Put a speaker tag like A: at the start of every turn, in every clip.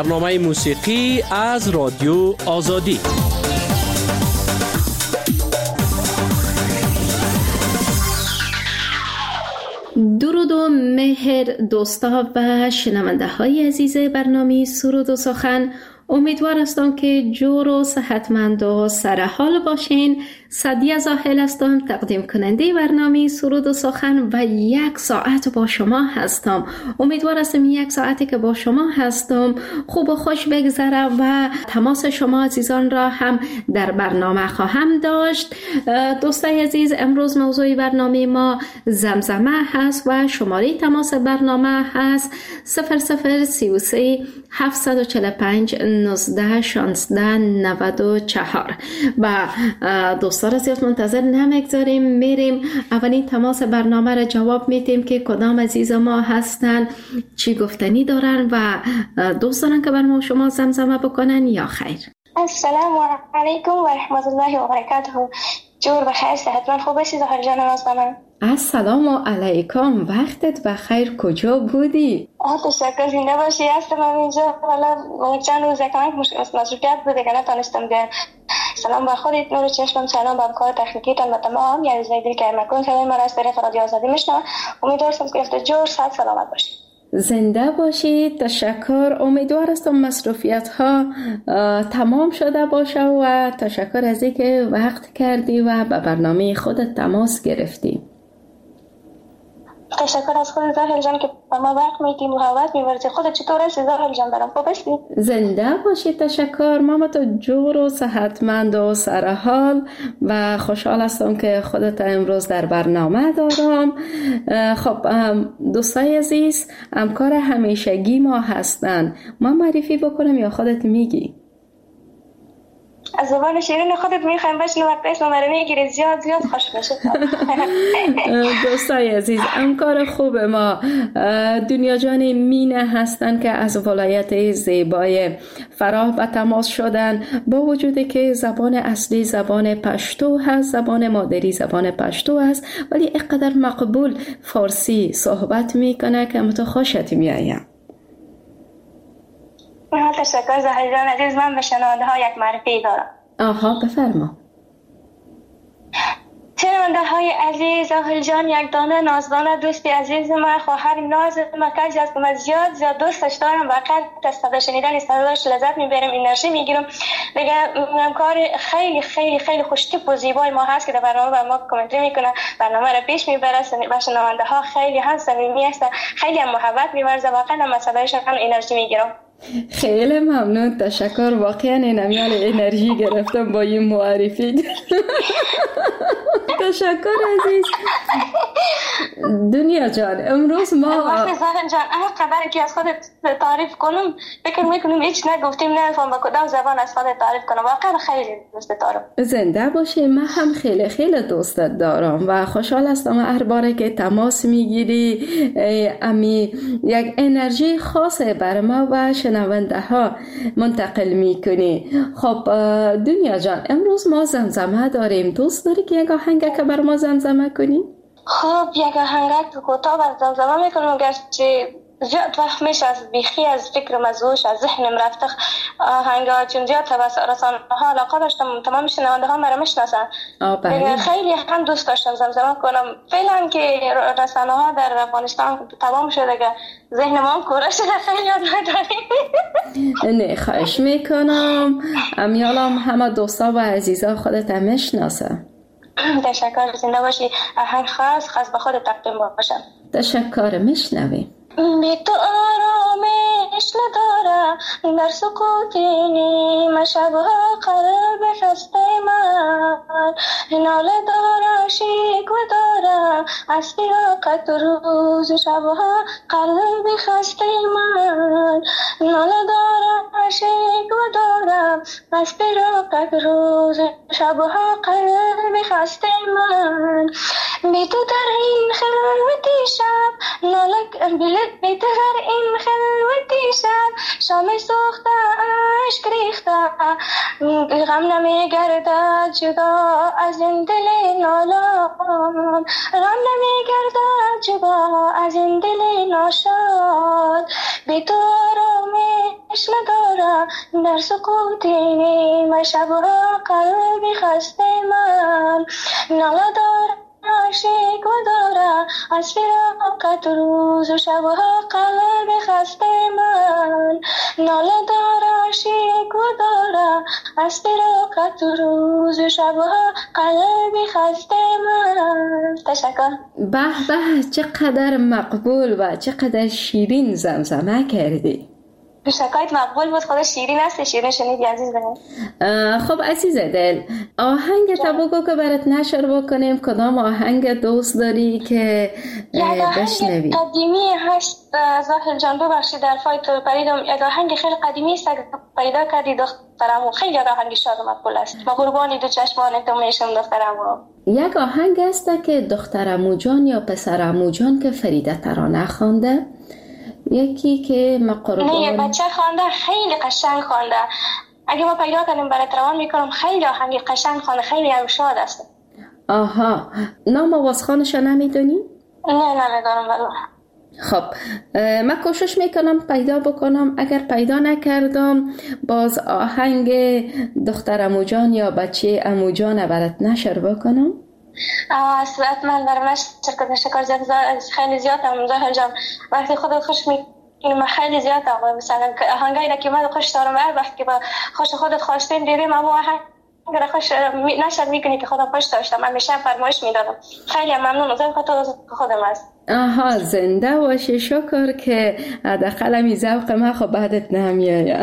A: برنامه موسیقی از رادیو آزادی.
B: درود و مهر دوستا و شنونده های عزیز برنامه سرود و سخن. امیدوار هستم که جور و صحتمند و سرحال باشین. سعدیه زاهل هستم، تقدیم کننده برنامه سرود و سخن و 1 ساعت با شما هستم. امیدوار هستم 1 ساعتی که با شما هستم خوب و خوش بگذره و تماس شما عزیزان را هم در برنامه خواهم داشت. دوستای عزیز، امروز موضوع برنامه ما زمزمه هست و شماره تماس برنامه هست 0033 745 19 16 94 و دوستان را زیاد منتظر نمیگذاریم، میریم اولین تماس برنامه را جواب میدیم که کدام عزیز ما هستن، چی گفتنی دارن و دوست دارن که برای شما زمزمه بکنن یا خیر.
C: السلام علیکم و رحمت الله و برکاته. جور بخیر، صحتمند خوب باشی زهر جان نازدانم.
B: السلام علیکم، وقتت بخیر، کجا بودی؟
C: تشکر، زنده باشی. هستم اینجا، والا چند روز کمک مصروفیت بوده که نتونستم بیام. سلام به خودت، نور چشمم، سلام به همکار تکنیکیتان و تمام یاری دل که مکن صدای من از طریق رادیو آزادی میشنوم. امیدوارم که هفته جور صحت سلامت باشی.
B: زنده باشید، تشکر. امیدوار هستم مصروفیت ها تمام شده باشه و تشکر از اینکه وقت کردی و به برنامه خودت تماس گرفتی.
C: تشکر از خودت زاهل جان که با ما وقت میدی، محبت می‌ورزی. خودت چطور هستی زاهل جان؟ برام خوب هستی؟
B: زنده باشید، تشکر. ماما تو جور و صحتمند و سرحال و خوشحال هستم که خودت امروز در برنامه دارم. خب دوستای عزیز، همکار همیشگی ما هستن، ما معرفی بکنم یا خودت میگی؟
C: از زبان شیرین خودت میخوایم بشنوم، وقتی اسم رو میگیری زیاد خوش میشه.
B: دوستای عزیز، همکار خوب ما دنیا جان مینه هستن که از ولایت زیبای فراه به تماس شدن، با وجودی که زبان اصلی زبان پشتو هست، زبان مادری زبان پشتو هست، ولی اینقدر مقبول فارسی صحبت میکنه که متو خوشت میایم.
C: تشکر زهر جان عزیز. من به شنونده ها یک معرفی دارم.
B: آها، بفرما.
C: شنونده های عزیز، زاهل جان یک دانه نازدانه دوستی عزیز من، خواهر ناز من، کسی است که من زیاد دوستش دارم و قد از صدا شنیدن صداش لذت میبرم، انرژی میگیرم. دیگه همکار خیلی خیلی خیلی خوشتیپ و زیبای ما هست که در برنامه با ما کامنتری میکنه، برنامه را پیش میبره و شنونده ها خیلی هم صمیمی هستن، خیلی هم محبت میورزه. واقعا من صدایشان هم انرژی میگیرم.
B: خیلی ممنون، تشکر. واقعا نمیال انرژی گرفتم با این معرفی. تشکر عزیز. دنیا جان، امروز ما
C: وقتی زهر جان قدر که از خودت تعریف کنم فکر میکنم هیچ نگفتیم، نمیفهم با کدام زبان از خودت تعریف کنم. واقعا خیلی دوست دارم.
B: زنده باشی. من هم خیلی خیلی دوستت دارم و خوشحال هستم هر باره که تماس میگیری امی یک انرژی خاصه بر ما و شنونده ها منتقل میکنی. خب دنیا جان، امروز ما زمزمه داریم. دوست داری که یک آهنگ که بر ما زمزمه کنی؟
C: خب یک آهنگ کوتاه بر زمزمه میکنم، اگرچه زیاد وقت میشه از بیخی از فکرم، از هوش، از ذهنم رفته آهنگا، چون زیاد رسانه ها علاقه داشتم، تمام شنونده ها مرا میشناسن. خیلی هم دوست داشتم زمزمه کنم. فعلا که رسانه ها در افغانستان تمام شده که ذهن ما هم کوره شده، خیلی یاد نداریم.
B: نه خواهش میکنم، امیالم همه دوستا و عزیزا خودت هم میشناسن.
C: تشکر، زنده باشی. آهنگ خاص به خود تقدیم باشم.
B: تشکر، میشنویم.
C: بی تو آرامش ندارم در سکوت نیمه شبها، قلب خسته من ناله دارم، شکوه دارم از فراقت روز شبها، قلب خسته من ناله دارم، شکوه دارم از فراقت روز شبها، قلب خسته من. بی تو در این خلوتی شب ناله بی تو در این خلوتی شب، شام سوخته عشق ریخته، غم نمیگردد جدا از این دل نالان، غم نمیگردد جدا از این دل ناشاد. بی تو آرامش ندارم در سکوت نیمه شبها قلبی خسته من ناله دارم عاشق و دارم از فراقت روز و شبها قلبی خسته من ناله دارم عاشق و دارم از فراقت روز و شبها قلبی خسته من. تشکر.
B: به به، چقدر مقبول و چقدر شیرین زمزمه کردی.
C: شکایت مقبول بود، خدا شیرین است، شیرین شنیدی عزیز دلم.
B: خب عزیز دل، آهنگ تا بگو که برات نشر بکنیم. کدام آهنگ دوست داری که بشنوی؟
C: یک قدیمی هست زاهل جان، ببخشید در فای تو پریدم. یک آهنگ خیلی قدیمی است، پیدا کردی دخترمو، خیلی آهنگ شاد و مقبول است. ما قربانی دو چشمان تو میشم دخترمو.
B: یک آهنگ است که دخترمو جان یا پسرمو جان که فریده ترانه خوانده، یکی که مقربان
C: نه بچه خوانده، خیلی قشنگ خوانده. اگه ما پیدا کنیم برات روان میکنم. خیلی آهنگ قشنگ خوانده، خیلی شاد است.
B: آها، نام آوازخوانش نمیدونی؟
C: نه نمیدونم والله.
B: خب من کوشش میکنم پیدا بکنم. اگر پیدا نکردم باز آهنگ دخترمو جان یا بچه امو جان برات نشر بکنم.
C: حتما برامش شکر خیلی زیاد هم زهر جان. وقتی خودت خوش میکنیم خیلی زیاد هم مثلا آهنگایی که من خوش دارم، هر وقت که با خوش خودت خواسته دیدیم اما آهنگ خوش نشر میکنی که خودم خوش داشتم، من میشه فرمایش میدادم. خیلی ممنون از خاطر خودم است.
B: آها، زنده باشی. شکر که حداقل می ذوق من خب بعدت نمیاید.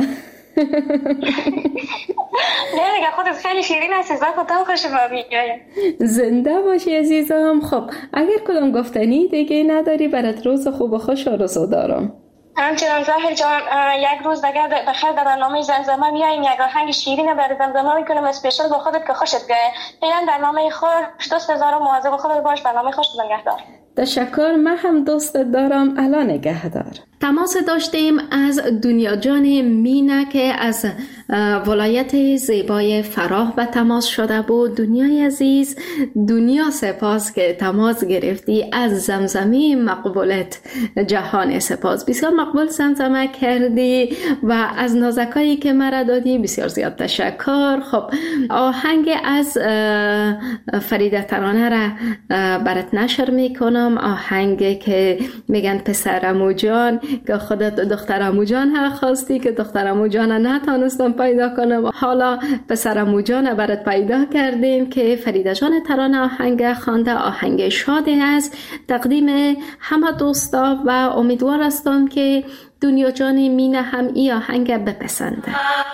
C: نه دیگه خودت خیلی شیرین هستی، خودم خوش میاد.
B: زنده باشی عزیزم. خب اگر کدام گفتنی دیگه نداری برات روز خوب و خوش آرزو دارم.
C: همچنان زاهر جان، یک روز دیگه بخیر در برنامه زمزمه میاییم، یک آهنگ شیرین برای زمزمه میکنم اسپیشال با خودت که خوشت بیاد. فعلا برنامه خوش، دوست دارم، مواظب خودت باش. برنامه خوش نگهدار.
B: تشکر، من هم دوستت دارم. الان نگهدار. تماس داشتیم از دنیا جان مینا که از ولایت زیبای فراه به تماس شده بود. دنیای عزیز، دنیا سپاس که تماس گرفتی. از زمزمه مقبولت جهان سپاس. بسیار مقبول زمزمه کردی و از نازکایی که مرا دادی بسیار زیاد تشکر. خب آهنگ از فریده ترانه را برات نشر میکنم. آهنگ که میگن پسرمو جان، که خودت دخترمو جان ها خواستی که دخترمو جان نتونستم پیدا کنم. حالا پسرمو جان برات پیدا کردیم که فریده جان ترانه آهنگ خوانده. آهنگ شادی است، تقدیم همه دوستا و امیدوار هستم که دنیا جان مینا هم این آهنگ بپسنده.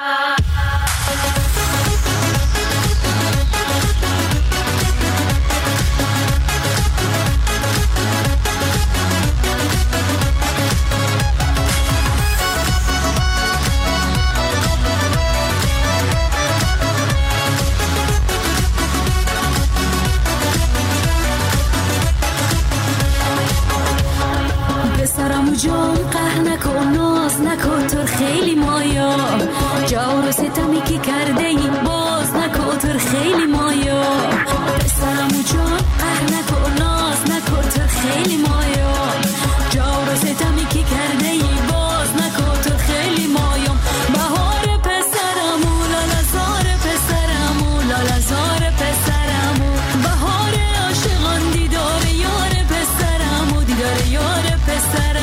D: جان قهر نکن، ناز نکن، تو خیلی مایا جور و ستمی که کرده ای باز نکن، تو خیلی مایا. پسرمو جان قهر نکن، ناز نکن، تو خیلی مایا جور و ستمی که کرده ای باز نکن، تو خیلی مایا. بهار پسرمو لالزار پسرمو لالزار پسرمو، بهار عاشقان دیدار یار پسرمو دیدار یار پسرمو.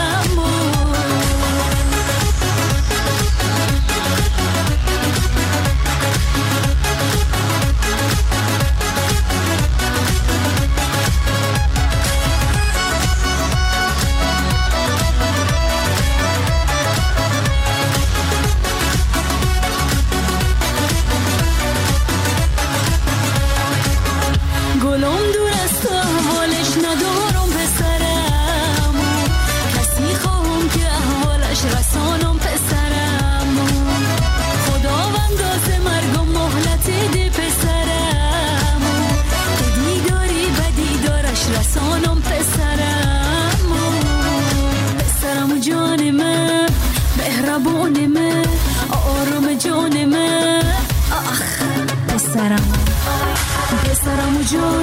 D: گلم دور از تو احوالش ندارم پسرمو، کسی خواهم که احوالش رسانم پسرمو. خداوند از مرگم مهلت ده پسرمو، که دیداری به دیدارش رسانم پسرمو. پسرمو جان من، مهربان من، آرام جان من، آخ پسرمو پسرمو جان،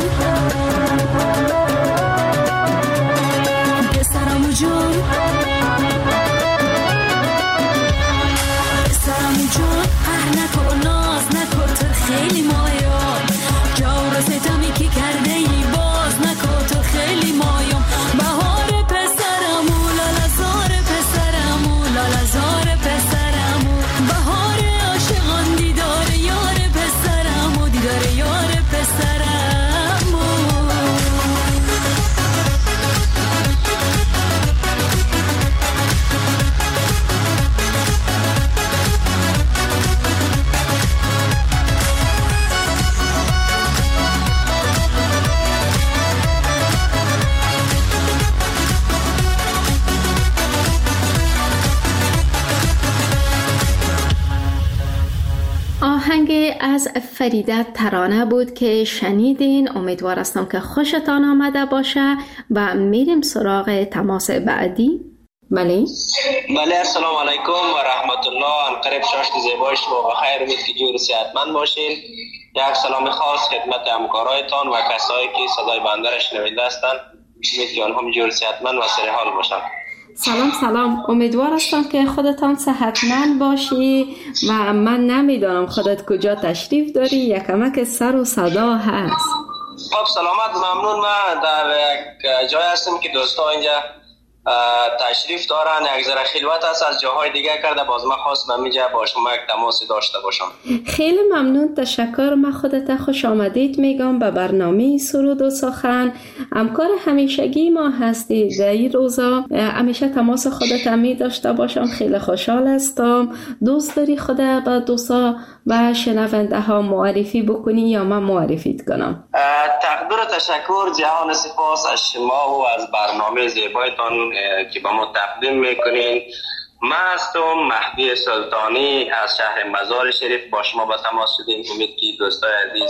D: پسرمو جان، نکن ناز نکن تو خیلی مایا جور و ستمی که کرده ای باز نکن تو خیلی مایا بهار پسرمو لالزار پسرمو لالزار پسرمو بهار عاشقان دیدار یار پسرمو دیدار یار پسرمو
B: آهنگ از فریده ترانه بود که شنیدین. امیدوار هستم که خوشتان آمده باشه و میریم سراغ تماس بعدی. بله
E: السلام علیکم و رحمت الله. ان قریب شاشت زیبای شما و خیر، امید که جور صحتمند باشین. یک سلام خاص خدمت همکارایتان و کسایی که صدای بنده را شنونده هستند. امید که آنها جور صحتمند و سرحال باشند.
B: سلام. امیدوار هستم که خودتان صحتمند باشی و من نمیدانم خودت کجا تشریف داری، یکمک سر و صدا هست.
E: خب سلامت، ممنون. من در یک جای هستم که دوستا اینجا تشریف دارن، یک ذره خلوت است، از جاهای دیگه کرده، باز من خواستم اینجا با شما یک تماسی داشته باشم. خیلی
B: ممنون، تشکر. من خودت خوش آمدید میگم به برنامه سرود و سخن. همکار همیشگی ما هستی در این روزا، همیشه تماس خودت می داشته باشم. خیلی خوشحال هستم. دوست داری خودت با دوستا و شنونده ها معرفی بکنی یا من معرفیت کنم؟
E: تقدیر و تشکر، جهان سپاس از شما و از برنامه زیبایتان که با ما تقدیم میکنین. من هستم مهدی سلطانی از شهر مزار شریف، با شما با تماس شدیم. امید که دوستای عزیز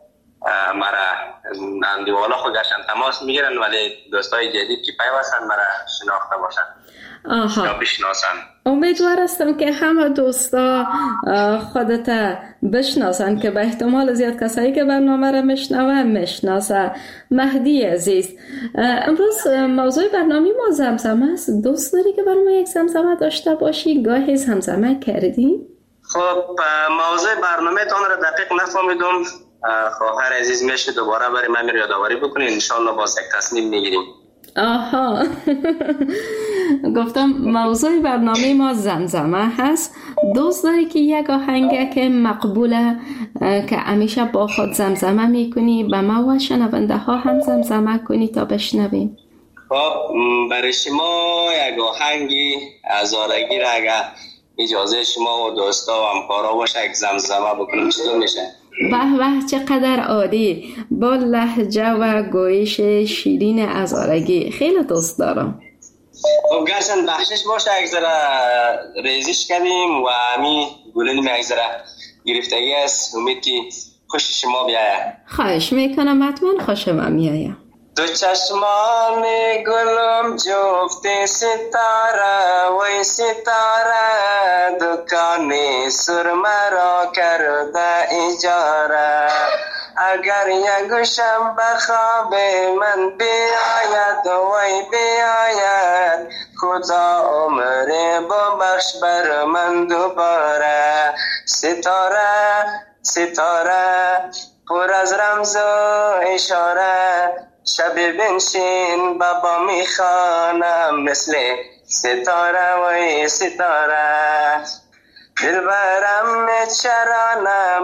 E: مرا اندیوالا خود گشتن تماس میگیرن، ولی دوستای جدید که پیوستن مرا شناخته باشن یا بشناسن.
B: امیدوار هستم که همه دوستا خودت بشناسن که به احتمال زیاد کسایی که برنامه را میشناسن. مهدی عزیز، امروز موضوع برنامه ما زمزمه است. دوست داری که برای ما یک زمزمه داشته باشی؟ گاهی زمزمه کردی؟
E: خب موضوع برنامه تان را دقیق نفهمیدم. خواهر عزیز میشه دوباره برای من یادآوری بکنید، انشالله باز یک تصمیم میگیریم.
B: آها گفتم موضوع برنامه ما زمزمه هست. دوست داری که یک آهنگ که مقبوله که همیشه با خود زمزمه میکنی به ما و شنونده ها هم زمزمه کنی تا بشنویم؟
E: خب برای شما یک آهنگی هزارگی را اگر اجازه شما و دوستا و همکارا باشه یک زمزمه بکنم چطور میشه؟
B: به چقدر عالی، با لهجه و گویش شیرین هزارگی. خیلی دوست دارم.
E: خب گرچند بخشش باشه یک ذره ریزش کردیم و همین گلیم یک ذره گرفتگی است. امید که خوش شما بیاید.
B: خواهش میکنم، حتما خوشم میاید.
E: دو چشمان گلم جفت ستاره وی ستاره، دکان سرمه را کرده اجاره. اگر یک گوشم به خواب من بیاید وی بیاید، خدا عمر ببخش بر من دوباره. ستاره ستاره پر از رمز و اشاره، شب بنشین بابا میخوانم مثل ستاره وی ستاره. دلبرم چرانه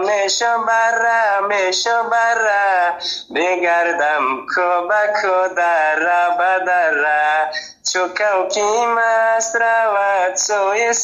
E: میشو بره، بگردم کو به کو دره بدره. چو کوکی مست رود سوی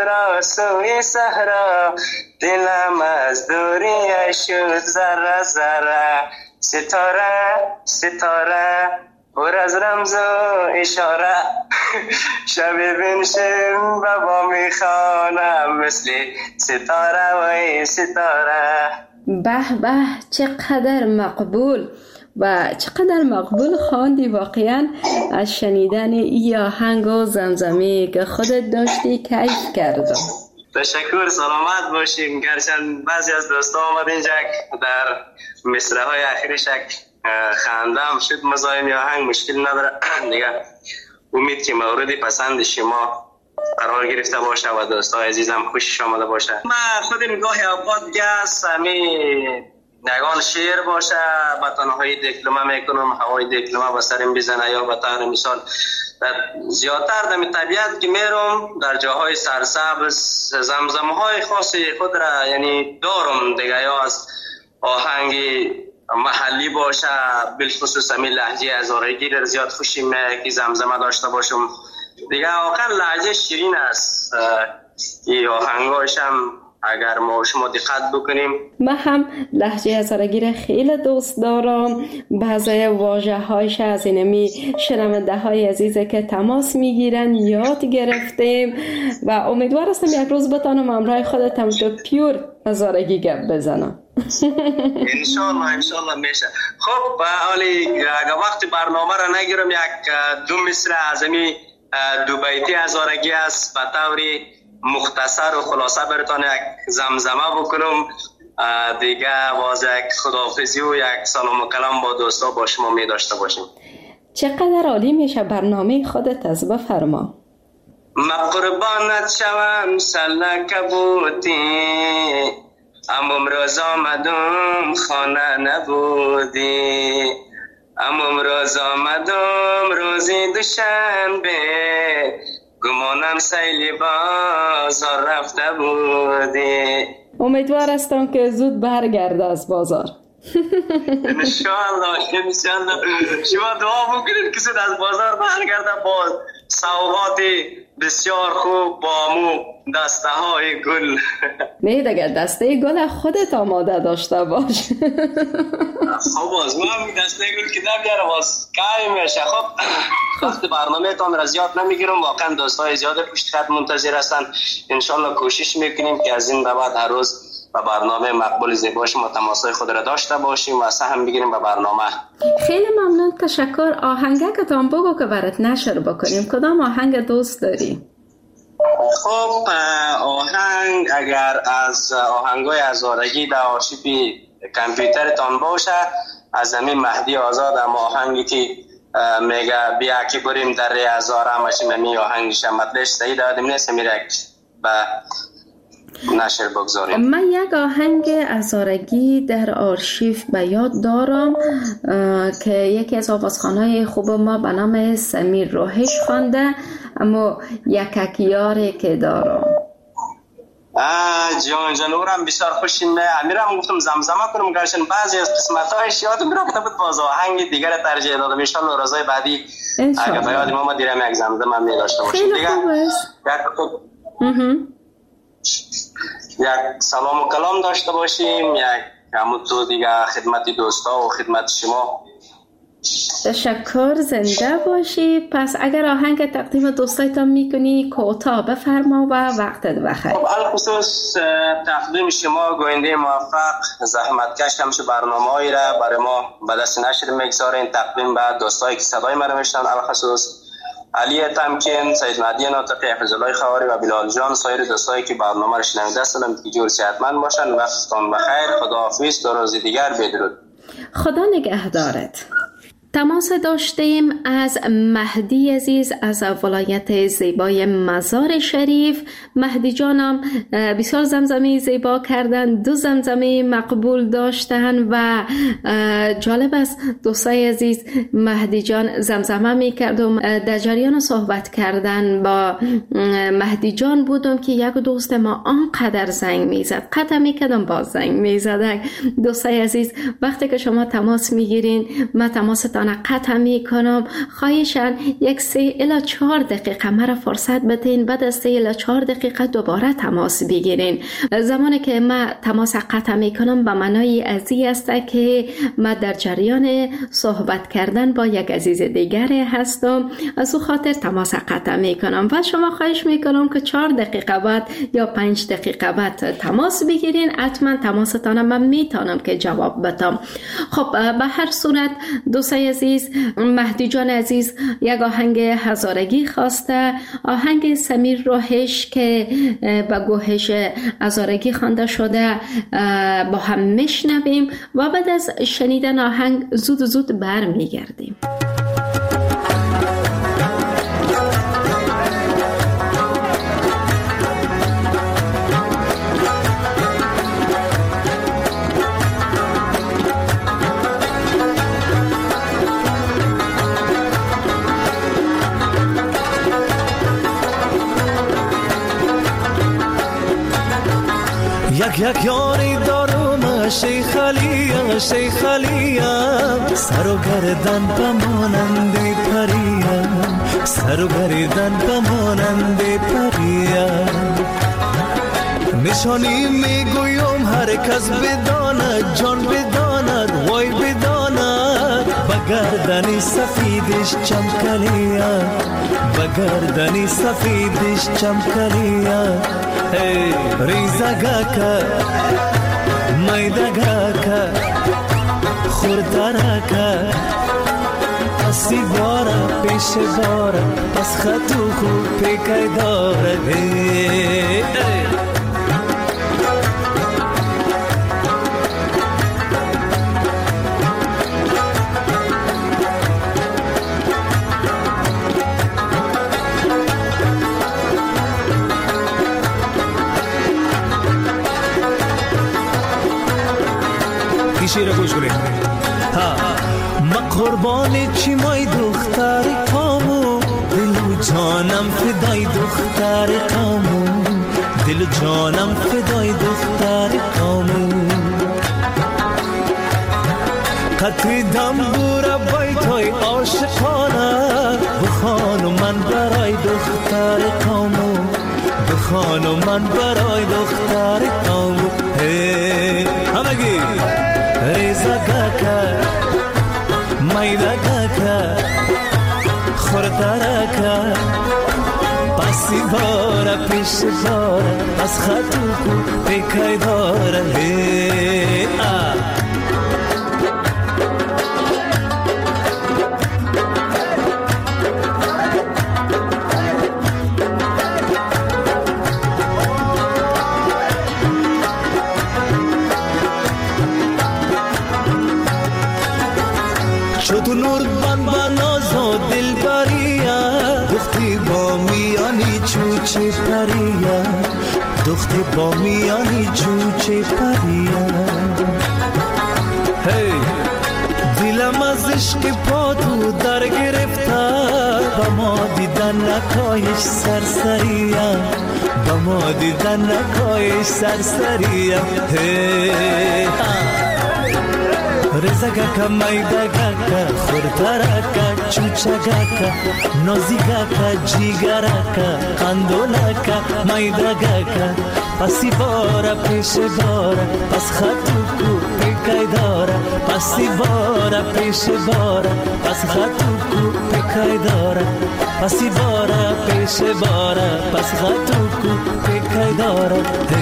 E: صحرا، دلم از دوری شد ذره ذره. ستاره ستاره پر از رمز و اشاره، شب بنشین بابا میخوانم مثل ستاره وی ستاره.
B: به چقدر مقبول و چقدر مقبول خواندی واقعا. از شنیدن این آهنگ و زمزمه که خودت داشتی کیف کردم.
E: تشکر، سلامت باشیم. گرچند بعضی از دوستا آمد اینجا در مصرع های اخیرش خندم شد، مزاحم آهنگ مشکل نداره دیگه. امید که مورد پسند شما قرار گرفته باشه و دوستای عزیزم خوشش آمده باشه. من خودم گاهی اوقات گس نگان شعر باشه به تنهایی دکلمه میکنم، هوای دکلمه به سرم بزنه، یا به طور مثال زیادتر در طبیعت که میرم در جاهای سرسبز زمزمه های خاص خود را یعنی دارم دیگه، یا از آهنگ محلی باشه، بالخصوص همین لهجه هزارگی را زیاد خوشیم که زمزمه داشته باشم دیگه. واقعا لهجه شیرین است، این آهنگاش هم اگر ما شما دقت بکنیم.
B: من هم لهجه هزارگی را خیلی دوست دارم. بعضی واژه هایش از اینمی شنونده های عزیزه که تماس میگیرن یاد گرفتیم و امیدوار هستم یک روز بتانم همراه خودتم تو پیور هزارگی گپ بزنم.
E: انشالله میشه. خب حالی وقتی برنامه را نگیرم یک دو مصرع از این دو بیتی هزارگی است به طوری مختصر و خلاصه براتون یک زمزمه بکنم دیگه، باز یک خداحافظی و یک سلام و کلام با دوستا با شما می داشته باشیم.
B: چقدر عالی میشه، برنامه خودت از بفرما.
E: ما قربانت شوم سلک بودی، اما امروز آمدم خانه نبودی، اما امروز آمدم روزی دوشنبه، گمانم سیلی بازار رفته بودی.
B: امیدوار هستم که زود برگرده از بازار.
E: انشالله شما دعا بکنید که زود از بازار برگرده با سوغات بسیار خوب، با مو دسته های گل.
B: نه دیگه دسته گل خودت آماده داشته باش.
E: خب باز من دسته گل که نمیاره باز کمی میشه. خب وقت برنامه تان را زیاد نمیگیرم، واقعا دوستای زیاد پشت خط منتظر هستن. انشالله کوشش میکنیم که از این به بعد هر روز با برنامه مقبول زیباش ما تماسای خود را داشته باشیم و سهم بگیریم به برنامه.
B: خیلی ممنون، تشکر. آهنگکتان بگو که برات نشر بکنیم. کدام آهنگ دوست داری؟
E: خب آهنگ اگر از آهنگای هزارگی در آرشیو کامپیوترتان باشه، از همین مهدی آزاد هم آهنگی که میگه بیا که بریم در هزار همشیم، همین آهنگش هم مطلش صحیح دادیم نیست، میره به نشر بگذاریم.
B: من یک آهنگ هزارگی در آرشیو به یاد دارم که یکی از آوازخوانای خوب ما به نام سمیر روحش خوانده، اما یک یاری که دارم.
E: جانورم بسیار خوشیم. امیرم گفتم زمزمه کنم گرچه بعضی از قسمت‌هایش یادم رفته بود، باز آهنگ دیگر ترجیح دادم. ان شاء الله روزهای بعدی اگه به یاد ما دیرم یک زمزمه می داشته باشیم.
B: خیلی خوب است.
E: یک سلام و کلام داشته باشیم، یک همون تو دیگه خدمت دوستا و خدمت شما.
B: تشکر، زنده باشی. پس اگر آهنگ تقدیم دوستایتان میکنی کوتاه بفرما و وقتت بخیر.
E: خب الخصوص تقدیم شما گوینده موفق زحمتکش همیشه برنامه‌ای را برای ما به دست نشر میگذارین، تقدیم به دوستایی که صدای ما رو میشنون، الخصوص علی تمکین، سید مهدی ناطقی، حفظ الله خواری و بلال جان، سایر دوستایی که برنامه رو شنونده هستند که جور صحتمند باشن. وقتتون بخیر. خداحافظ. تا روز دیگر بدرود.
B: خدا نگهدارت. تماس داشتیم از مهدی عزیز از ولایت زیبای مزار شریف. مهدی جانم بسیار زمزمه زیبا کردن، 2 زمزمه مقبول داشتن و جالب است دوستای عزیز، مهدی جان زمزمه می کردم. در جریان صحبت کردن با مهدی جان بودم که یک دوست ما آنقدر زنگ می زد، قطع می کردم باز زنگ می زد. دوستای عزیز وقتی که شما تماس می گیرین من تماستان قطع می کنم، خواهشاً 3 الی 4 دقیقه مرا فرصت بدین، بعد از 3 الی 4 دقیقه دوباره تماس بگیرین. زمانی که من تماس قطع می کنم به معنای ازی است که من در جریان صحبت کردن با یک عزیز دیگر هستم، از او خاطر تماس قطع می کنم و شما خواهش می کنم که 4 دقیقه بعد یا 5 دقیقه بعد تماس بگیرین. حتما تماستان من میتونم که جواب بدم. خب به هر صورت دوستای عزیز، مهدی جان عزیز یک آهنگ هزارگی خواسته، آهنگ سمیر روحش که با گوهش هزارگی خوانده شده با هم میشنویم و بعد از شنیدن آهنگ زود برمیگردیم.
F: یک یاری دارم شیخ علیم سر و گردن بمانند پریم سر و گردن بمانند پریم نشانی میگویم هر کس بداند جان بداند وای بداند بگردنی سفیدش چمکلیم بگردنی سفیدش چمکلیم ریزگاکا میدگاکا خوردرکا پسی بارا پیش بارا پس خطو خوب پیکای داره
G: شیر گوش کنید.
F: ما قربان چی مای دختر کامو دل جانم فدای دختر کامو دل جانم فدای دختر کامو قطعی دنبور بیتای عاشقانه بخوانو من برای دختر کامو بخوانو من برای دختر کامو همگی ریزگاکا میدگاکا خوردرکا پسی بارا پیش بارا از خطو کو پیکای داره تو نور بان بانازو دل بریا دختی با میانی چوچه پریا دختی با میانی چوچه پریا دلم از عشق پاتو در گرفته با ما دیدن نکایش سرسریا با ما دیدن نکایش سرسریا رزگاکا میدگاکا خوردرکا چوچگاکا نازیگاکا جیگرکا قندولکا میدگاکا پسی بارا پیش بارا پس خطو کو پیکای دارا پسی بارا پیش بارا پس خطو کو پیکای دارا پسی بارا پیش بارا پس خطو کو پیکای دارا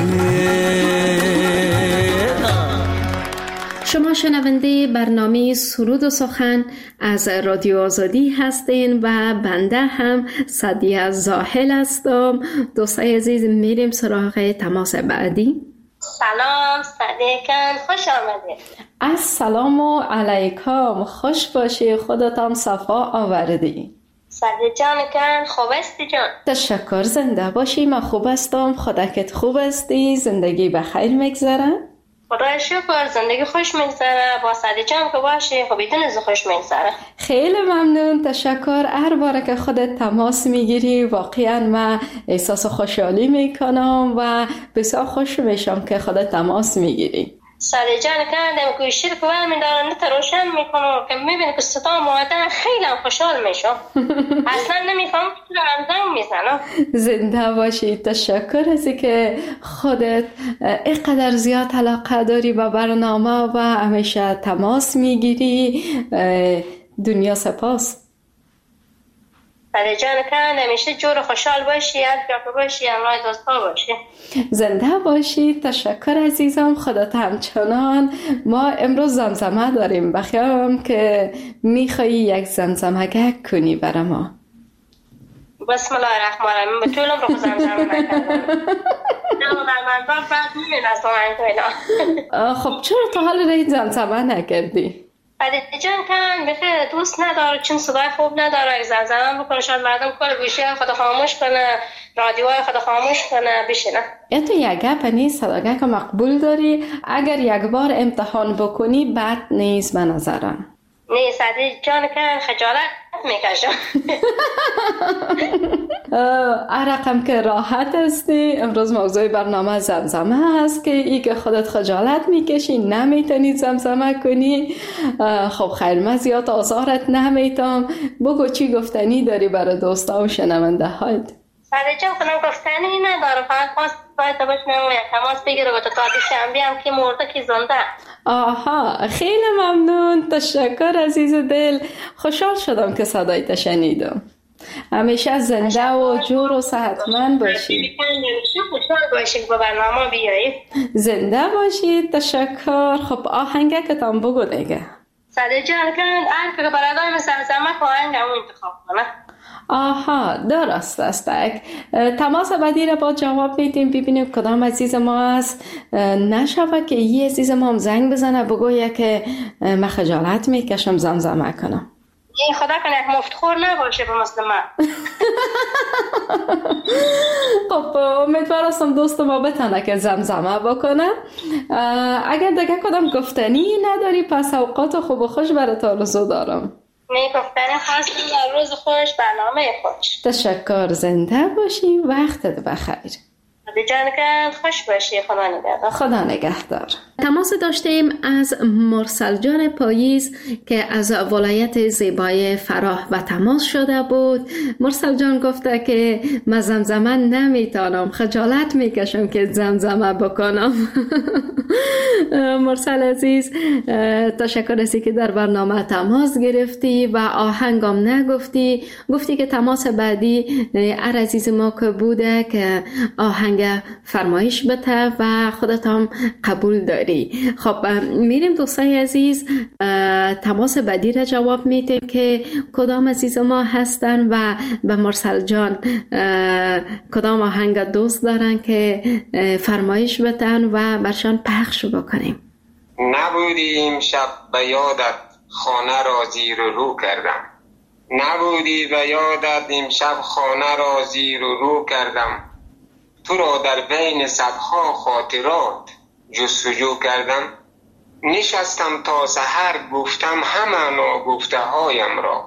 B: شما شنونده برنامه سرود و سخن از رادیو آزادی هستین و بنده هم سعدیه زاهل هستم. دوستای عزیز میریم سراغ تماس بعدی.
C: سلام صدیقان، خوش آمدید.
B: السلام علیکم، خوش باشی، خودتان صفا آوردی.
C: صدیق جان کن، خوب هستی جان؟
B: تشکر، زنده باشی. من خوب هستم، خودت خوب هستی؟ زندگی بخیر میگذره؟
C: خدا شکر، زندگی خوش میگذره. با صدیق جان که باشی خب بدون از خوش میگذره.
B: خیلی ممنون، تشکر. هر باره که خودت تماس میگیری واقعا من احساس خوشحالی میکنم و بسیار خوش میشم که خودت تماس میگیری.
C: صدیق جان کندم که شیر که برمی دارن نت روشن میکنم که میبینی که صدا مادر خیلی خوشحال میشم. اصلا نمیفهم که دارم زنگ میزنم.
B: زنده باشی، تشکر از که خودت اینقدر زیاد علاقه داری به برنامه و همیشه تماس میگیری. دنیا سپاس.
C: صدیق جان کن همیشه جور خوشحال باشی، از جا باشی، همراه دوستا باشی.
B: زنده باشی، تشکر عزیزم. خودت همچنان. ما امروز زمزمه داریم، بخیرم که میخوایی یک زمزمه کنی برای ما.
C: بسم الله الرحمن الرحیم. به طولم رو زمزمه نکردم. نه من بعد میبین از من.
B: خب چرا تا حال رای زمزمه نکردی؟
C: صدیق جان کن بخیر دوست نداره، چون صدای خوب نداره. اگه زمزمه بکنه شاید مردم کل گوشی خود خاموش کنه، رادیوهای خود خاموش کنه بشینه. تو
B: یک گپ نیست، صداگه که مقبول داری. اگر یک بار امتحان بکنی بد نیست به نظرم.
C: نه صدیق جان کن خجالت میکشم.
B: رقم که راحت هستی. امروز موضوع برنامه زمزمه هست که ای که خودت خجالت میکشی نمیتونی زمزمه کنی. خب خیر، من زیاد آزارت نمیتم. بگو چی گفتنی داری برای دوستا و شنونده هایت؟
C: ساده کنم گفتنی نداره، فقط خواست باید باشم تماس بگیره با تا شنبه هم که مرده که زنده.
B: آها، خیلی ممنون، تشکر عزیز دل. خوشحال شدم که صدایت شنیدم. همیشه زنده و جور و صحتمند باشید.
C: خوشحال باشید با برنامه بیایید.
B: زنده باشید. تشکر. خب آهنگکتان بگو دیگه.
C: ساده جان که هر که برادرم زمزمه که آهنگم انتخاب کنه.
B: آها، درست است. تماس بعدی را با جواب میدیم، ببینیم کدام عزیز ما است. نشوه که یه عزیز ما هم زنگ بزنه بگویه که من خجالت میکشم زمزمه کنم.
C: این خدا کنه یک مفتخور نباشه به مثل من.
B: خب امیدوارم دوست ما بتونه که زمزمه بکنه. اگر دیگه کدام گفتنی نداری پس اوقات خوب و خوش برات آرزو دارم.
C: گفتنی خواستم در روز خوش برنامه خوش.
B: تشکر. زنده باشی. وقتت بخیر.
C: جان که خوش باشی. خدا نگهدار.
B: خدا نگهدار. تماس داشتیم از مرسل جان پاییز که از ولایت زیبای فراه و تماس شده بود. مرسل جان گفته که من زمزمه نمیتونم، خجالت میکشم که زمزمه بکنم. مرسل عزیز، تشکر هستی که در برنامه تماس گرفتی و آهنگم نگفتی. گفتی که تماس بعدی هر عزیز ما که بوده که آهنگ فرمایش بده و خودت هم قبول داری. خب میریم دوستای عزیز، تماس بعدی را جواب میدیم که کدام عزیز ما هستن و به مرسل جان کدام آهنگ دوست دارن که فرمایش بدن و برشان پخش بکنیم.
H: نبودی امشب به یادت خانه را زیر و رو کردم، نبودی به یادت امشب خانه را زیر و رو کردم، تو را در بین صدها خاطرات جستجو کردم، نشستم تا سحر گفتم همه ناگفته هایم را،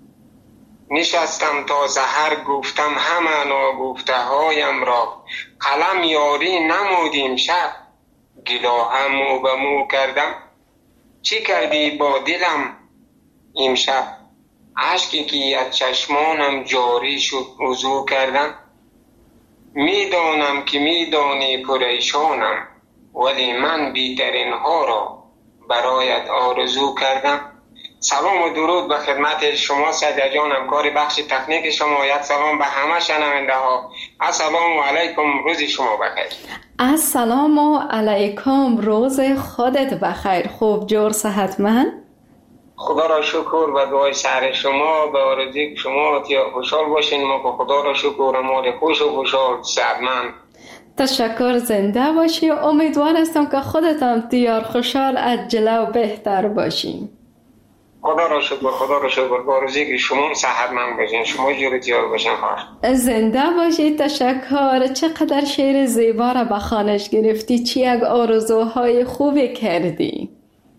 H: نشستم تا سحر گفتم همه ناگفته هایم را، قلم یاری نمودیم شب گلاهم مو به مو کردم، چی کردی با دلم امشب اشکی که از چشمانم جاری شد وضو کردم، میدانم که میدانی پریشانم ولی من بیترین ها را برایت آرزو کردم. سلام و درود به خدمت شما سیده جان، همکار بخش تکنیک شما. یک سلام به همه شنونده ها. السلام علیکم، روز شما بخیر.
B: السلام علیکم، روز خودت بخیر. خوب جور صحتمند؟
H: خدا را شکر و دعای سر شما به آرزوی شما که خوشحال باشین. ما که خدا را شکر مال خوش و خوشحال صحتمند.
B: تشکر. زنده باشی. امیدوار هستم که خودت هم دیار خوشحال عجله و بهتر باشی.
H: خدا را شکر، خدا را شکر به آرزوی که شما صحتمند باشین، شما جور دیار باشین.
B: زنده باشی. تشکر. چقدر شعر زیبا را به خوانش گرفتی، چی یک آرزوهای خوبی کردی.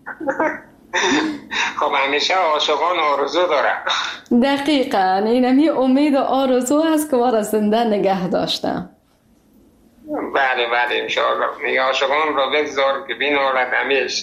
H: خب همیشه عاشقان آرزو داره.
B: دقیقاً اینمی امید و آرزو هست که ما را زنده نگه داشتم.
H: بله بله انشاءالله. میگه عاشقان را بگذار که بینالد همیشه.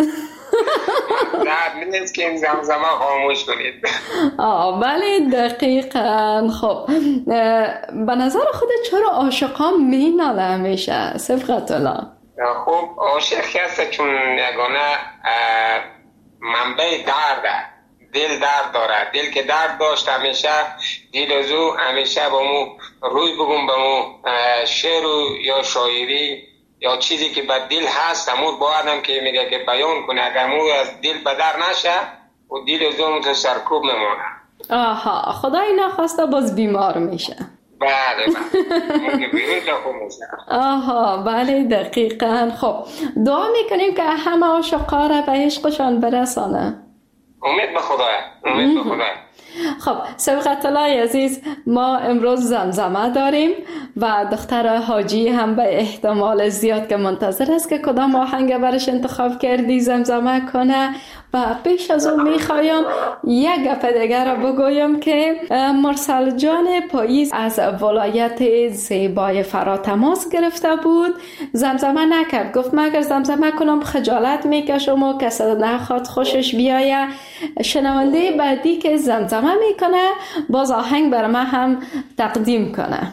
H: نه نیست که این زمزمه خاموش کنید.
B: بله دقیقاً. خب به نظر خودت چرا عاشقان میناله همیشه؟ صفقت الله.
H: خب عاشق کسی چون یگانه منبع درده، دل درد داره. دل که درد داشت همیشه دل از او همیشه با مو روی بگم با مو شعر یا شاعری یا چیزی که به دل هست همون باید که میگه که بیان کنه. اگر مو از دل بدر نشه و دل از اون تو سرکوب نمونه.
B: آها، خدای نخواسته باز بیمار میشه.
H: بله بله.
B: آها بله دقیقاً. خب دعا میکنیم که همه عاشقا را به عشقشان برسانه.
H: امید به خدا، امید به خدا.
B: خب سبقت الله عزیز، ما امروز زمزمه داریم و دختر حاجی هم به احتمال زیاد که منتظر است که کدام آهنگ برش انتخاب کردی زمزمه کنه. و پیش از اون میخوایم یک گپ دیگر رو بگویم که مرسل جان پاییز از ولایت زیبای فرا تماس گرفته بود، زمزمه نکرد، گفت من اگر زمزمه کنم خجالت میکشم و کسی نخواد خوشش بیایه. شنونده بعدی که زمزمه میکنه باز آهنگ بر من هم تقدیم کنه.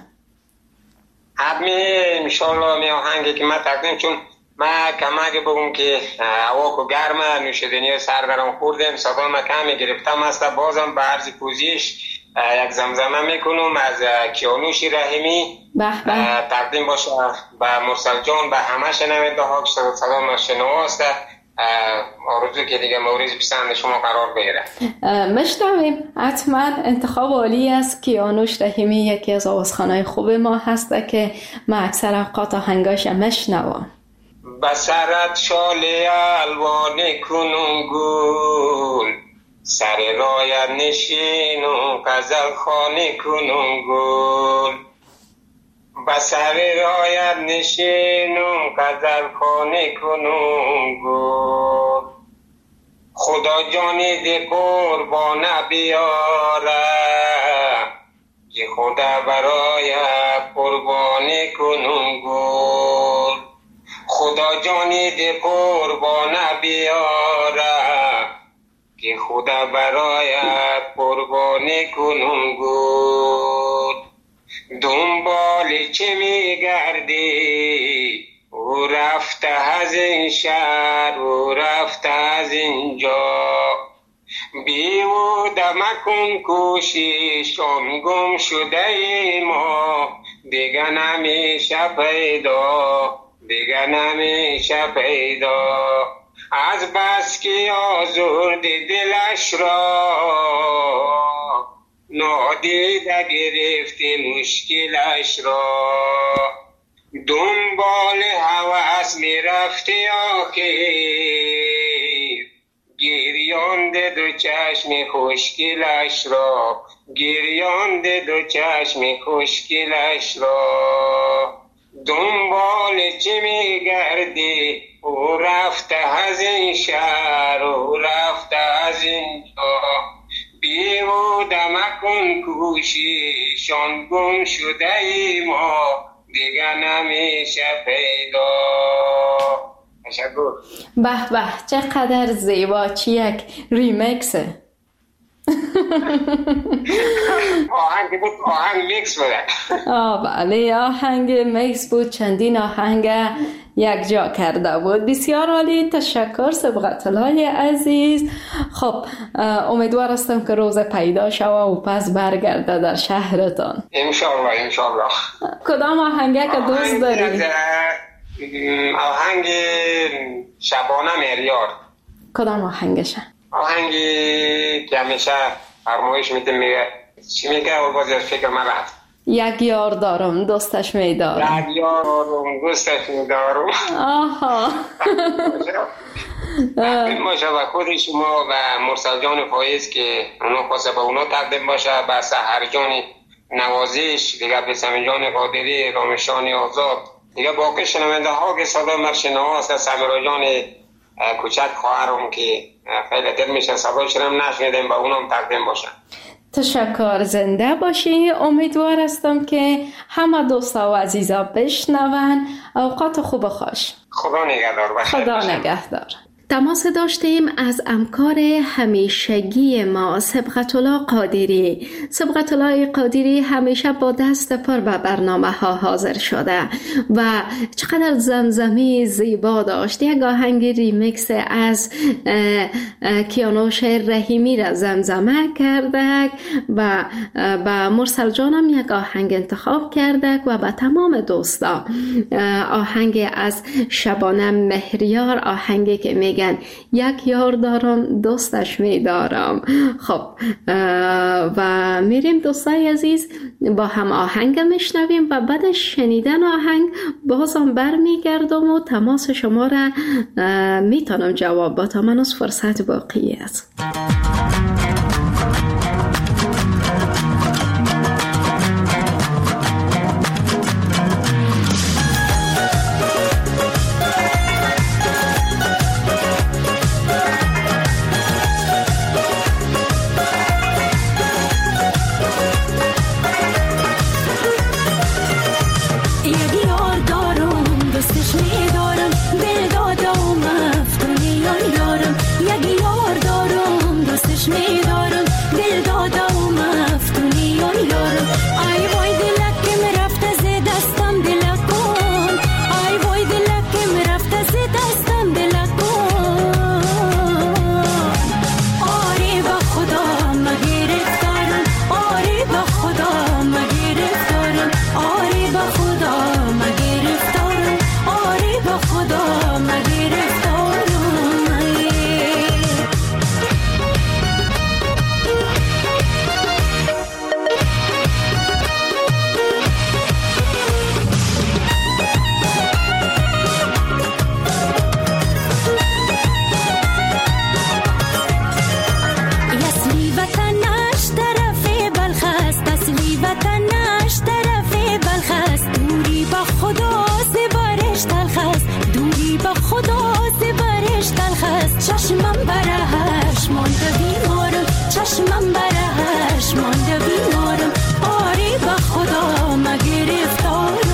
H: انشالله می آهنگی که من تقدیم، چون ما کمک بگم که هوا که گرمه، نوشیدنی سر برام خوردم، صدا ما کمی گرفتم است، بازم به عرض پوزیش یک زمزمه میکنم از کیانوش رحیمی تقدیم باشه به مرسل جان، به همه شنونده ها که صدا ما شنواست. آرزو که دیگه مورد پسند شما قرار بگیره.
B: مشتویم، حتما انتخاب عالی است. کیانوش رحیمی یکی از آوازخوانای خوب ما هست که ما اکثر اوقات آهنگاش مشنوام.
H: بسرت شاله الوان کنون گل، سر رایت نشین و غزل خانه کنون گل، بسر رایت نشین و غزل خانه کنون گل، خدا جانی دی قربان بیاره که خدا برای قربانی کنون گل، خدا جانی دی قربان بیاره که خدا برای قربانی کنون گل، دنبال چه میگردی او رفته از این شهر او رفته از اینجا، بیهوده مکن کوشش آن گم شده ما، دیگه نمیشه پیدا دیگه نمیشه پیدا، از بس که آزردی دلش را نادیده گرفتی مشکلش را، دنبال هوس میرفتی آخر گریانده دو چشم خوشگلش را، گریانده دو چشم خوشگلش را، دنبال چی میگردی او رفته از این شهر او رفته از اینجا، بیهوده مکن کوشش آن گم شده ای ما، دیگه نمیشه پیدا. تشکر.
B: به به، چقدر زیبا، چی یک ریمیکسه.
H: آهنگ بود، آهنگ میکس بوده.
B: بله، آهنگ میکس بود، چندین آهنگ یک جا کرده بود. بسیار عالی، تشکر سبقت الله عزیز. خب امیدوار هستم که روز پیدا شوه و پس برگرده در شهرتان.
H: انشالله انشالله.
B: کدام آهنگه که دوست داری؟
H: آهنگ شبانه مهریار.
B: کدام آهنگشه؟
H: آهنگی که همیشه فرمایش میده، میگه چی میگه و باز فکر من رفت.
B: یک یار دارم دوستش میدارم.
H: یک یار دارم دوستش میدارم.
B: آها.
H: باشه و خود شما و مرسل جان پاییز که اونا خواسته به اونا تقدیم باشه، به سحر جان نوازش دیگه، به سمین جان قادری، رامشان آزاد دیگه، باقی شنونده ها که صدا مرشنه هست، سمیرا جان کوچک خواهرم که خیلی دل میشه صدایش رو نشنیدیم، به اونم تقدیم باشن.
B: تشکر، زنده باشی. امیدوار هستم که همه دوستا و عزیزا بشنون. اوقات خوب خوش.
H: خدا نگهدار.
B: خدا نگهدار. تماس داشتیم از همکار همیشگی ما سبقت الله قادری. سبقت الله قادری همیشه با دست پر به برنامه ها حاضر شده و چقدر زمزمی زیبا داشت. یک آهنگ ریمیکس از کیانوش رحیمی را زمزمه کرده و با مرسل جانم یک آهنگ انتخاب کرده و با تمام دوستا آهنگ از شبانه مهریار، آهنگی که میگن یک یار دارم دوستش میدارم. خب و میریم دوستای عزیز با هم آهنگ میشنویم و بعد شنیدن آهنگ بازم برمیگردم و تماس شما را میتونم جواب بدم. من از فرصت باقی است.
D: برهش مانده بیمارم، چشمم برهش مانده بیمارم، آری به خدا ما گرفتارم.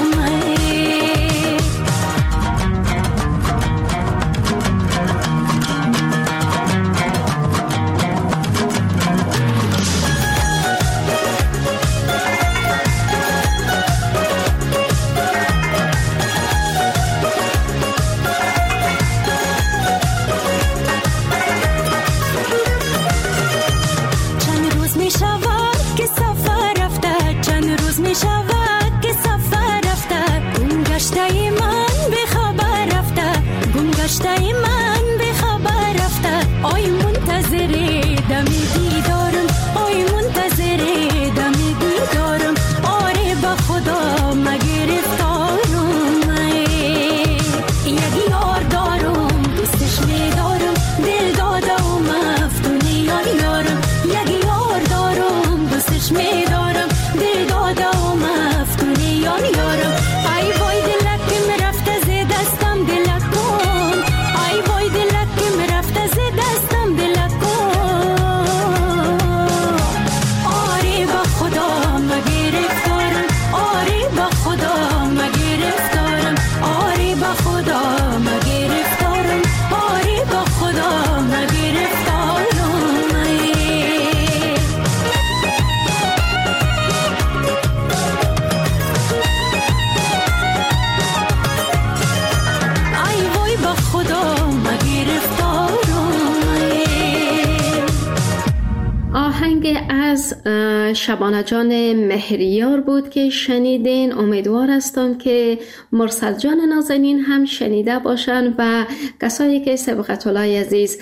B: شبانه جان مهریار بود که شنیدین. امیدوار هستم که مرسل جان نازنین هم شنیده باشن و کسایی که سبقت الله عزیز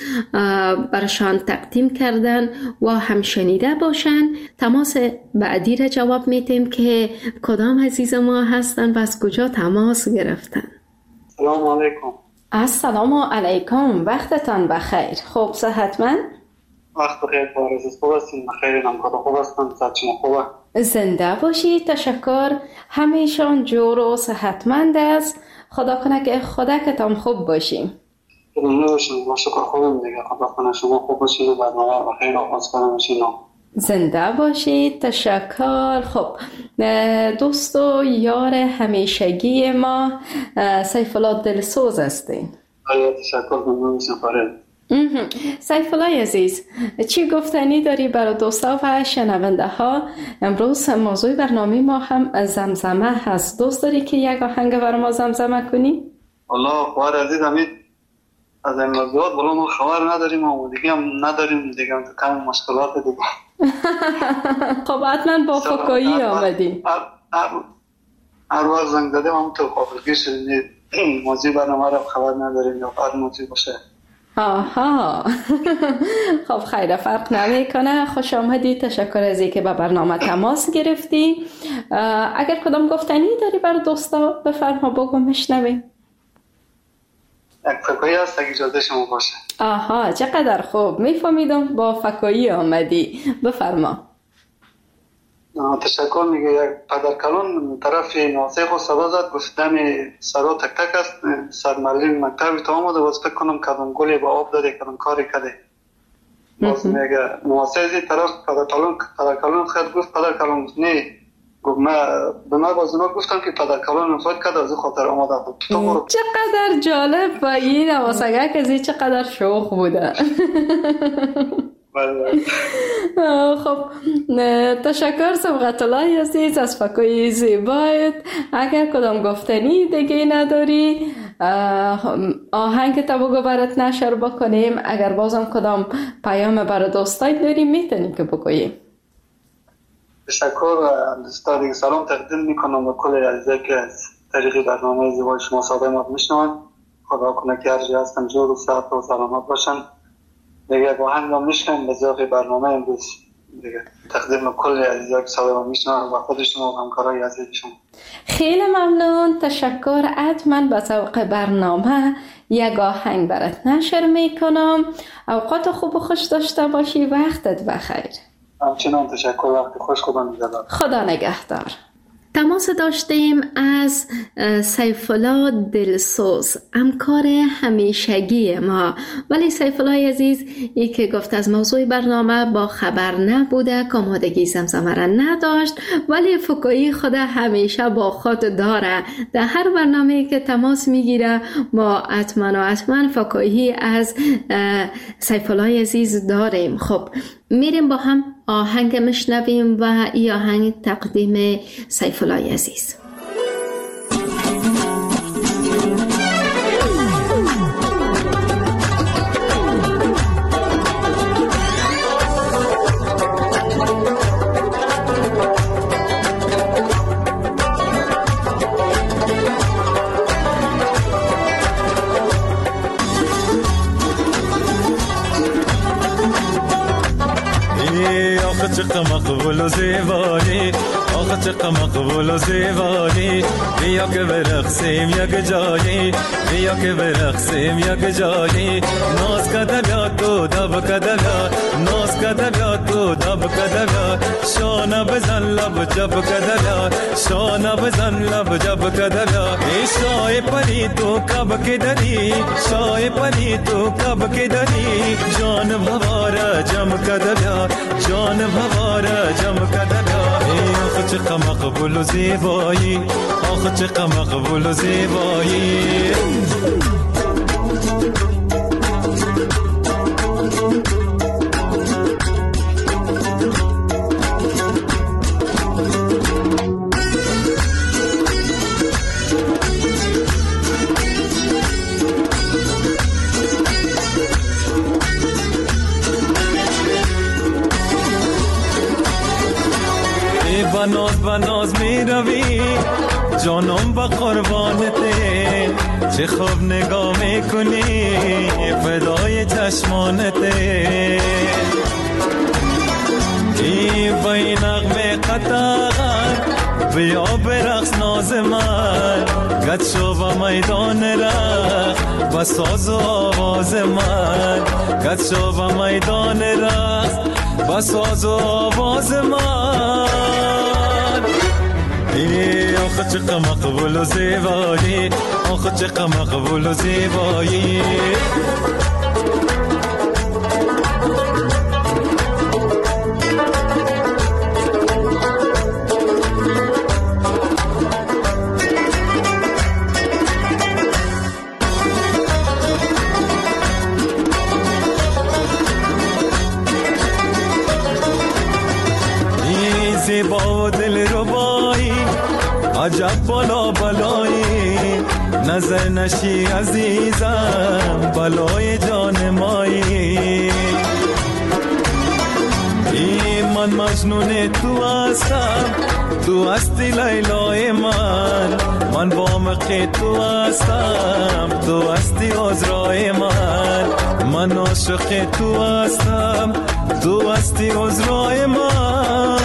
B: برشان تقدیم کردن و هم شنیده باشن. تماس بعدی را جواب میتیم که کدام عزیز ما هستن و از کجا تماس گرفتن.
I: سلام علیکم.
B: السلام علیکم، وقتتان بخیر. خوب صحتمند؟
I: وقت بخیر بارز خوب هستیم. بخیر نمکارا خوب هستم. صحت شما خوبه؟
B: زنده باشید. تشکر. همیشان جور و صحتمند است. خدا کنه که خودکتان خوب باشیم.
I: ممنون باشیم. ما شکر خوبیم دیگه. خدا کنه شما خوب باشین و برنامه بخیر آغاز کنه باشین.
B: زنده باشید. تشکر. خب دوست و یار همیشگی ما سیف الله دلسوز هستین.
I: تشکر. ممنون باشیم فرید.
B: سیف الله عزیز، چی گفتنی داری برای دوستا و شنونده ها؟ امروز موضوع برنامه ما هم زمزمه هست. دوست داری که یک آهنگ برای ما زمزمه کنی؟
I: والله خواهر عزیز امید از این موضوعات بلا ما خبر نداریم و دیگه هم نداریم دیگه هم کم مشکلات دیگه.
B: خب حتما با فکایی آمدیم.
I: هر وقت زنگ دادیم هم تو قابلگی شدیم موضوع برنامه را خبر نداریم یا هر موضوع باشه.
B: آها. خب خیلی فرق نمیکنه. خوش آمدی. تشکر از اینکه به برنامه تماس گرفتی. اگر کدام گفتنی داری برای دوستا بفرما بگو میشنویم.
I: یک فکایی هست اگه اجازه شما باشه.
B: آها چقدر خوب. میفهمیدم با فکایی آمدی. بفرما.
I: تشکر. میگه یک پدرکلان طرف ناسخ و صدا زد گفتم سرا تک تک است سرمرلین مکتبی تا آمده باز فکر کنم کدام گلی با آب داده کدام کاری کده. باز میگه ناسخی طرف پدرکلان خیلی گفت پدرکلان نه گفت به من باز اونا گفتم که پدرکلان فاید کده از خاطر آمده بود.
B: چقدر جالب با این نواسگه کزی چقدر شوخ بوده. خب تشکر سبقت الله عزیز از فکای زیبایت. اگر کدام گفتنی دیگه نداری آهنگ تا بگو برات نشر بکنیم. اگر بازم کدام پیام برای دوستای داری میتونی که بگوییم.
I: تشکر. دوستا دیگه سلام تقدیم میکنم به کل عزیزایی که از طریق برنامه زیبای شما صدای ما میشنون. خدا کنه که هر جا هستن جور و صحت و سلامت باشن. دیگه با هنگام میشکنم به ذوق برنامه امروز دیگه تقدیم کل عزیزایی که صدای ما میشنون و خود شما و همکارای عزیز شما.
B: خیلی ممنون. تشکر. حتما به ذوق برنامه یک آهنگ برات نشر میکنم. اوقات خوب و خوش داشته باشی. وقتت بخیر.
I: همچنان تشکر. وقت خوش. خدا نگهدار.
B: خدا نگهدار. تماس داشتیم از سیف‌الله دلسوز، همکار همیشگی ما. ولی سیف‌الله عزیز ای که گفت از موضوع برنامه با خبر نبوده، آمادگی زمزمه را نداشت، ولی فکایی خود همیشه با خود داره. در هر برنامه که تماس میگیره ما حتما فکایی از سیف‌الله عزیز داریم. خب میریم با هم آهنگ مشنویم و ای آهنگ تقدیم سیف‌الله عزیز.
J: چقدر مقبول و زیبایی، آخه چقدر مقبول و زیبایی، بیا که برقصیم یک جایی، بیا که برقصیم یک جایی، ناز کده بیا تو دب کده بیا، ناز کده بیا تو دب کده بیا، شانه بزن لب جب کده بیا، شانه بزن لب جب کده بیا، ای شای پری تو کب که دری، شای پری تو کب که دری، جان بواره جم کده بیا، جان بواره جم کده بیا، ای آخه چقدر مقبول و زیبایی، آخه چقدر مقبول و زیبایی. بناز می روی جانم با قربانته، چه خوب نگاه می کنی فدای چشمانته، ای بای نغمه قطعان بیا برقص ناز من، گد شو با میدان رقص بساز و آواز من، گد شو با میدان رقص بساز و آواز من، ای آخه چقدر مقبول و زیبایی، آخه چقدر مقبول و زیبایی. ای زیبا و دل ربایی، عجب بالا بلایی، نظر نشی عزیزم بلای جان مایی، ای من مجنون تو هستم، تو هستی لیلای من بامق تو هستم، تو هستی عذرای من عاشق تو هستم، تو هستی عذرای من،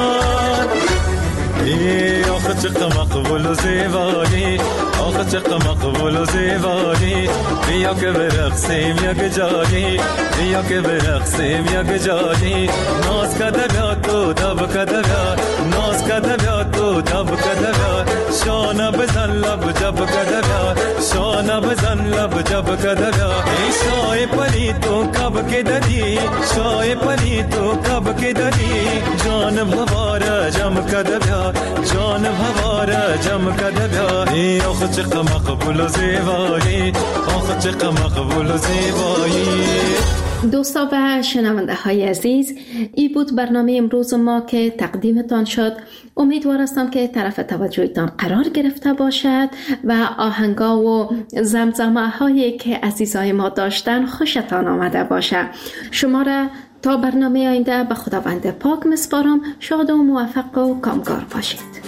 J: ای آخه چقدر مقبول و زیبایی، آخه چقدر مقبول و زیبایی، بیا که برقصیم یک جایی، بیا که برقصیم یک جایی، ناز کده بیا تو دب کده بیا، ناز کده بیا تو دب کده بیا، شانه بزن لب جب کده بیا، شانه بزن لب جب کده بیا، ای شای پری تو کب که دری، شای پری تو کب که دری، جان بواره جم کده بیا، جان بواره جم کده بیا، ای آخه چقدر مقبول و زیبایی، آخه چقدر مقبول و زیبایی.
B: دوستا و شنونده های عزیز، این بود برنامه امروز ما که تقدیمتان شد. امیدوار هستم که طرف توجهتان قرار گرفته باشد و آهنگا و زمزمه هایی که عزیزای ما داشتن خوشتان آمده باشه. شما را تا برنامه آینده به خداوند پاک مسپارم. شاد و موفق و کامگار باشید.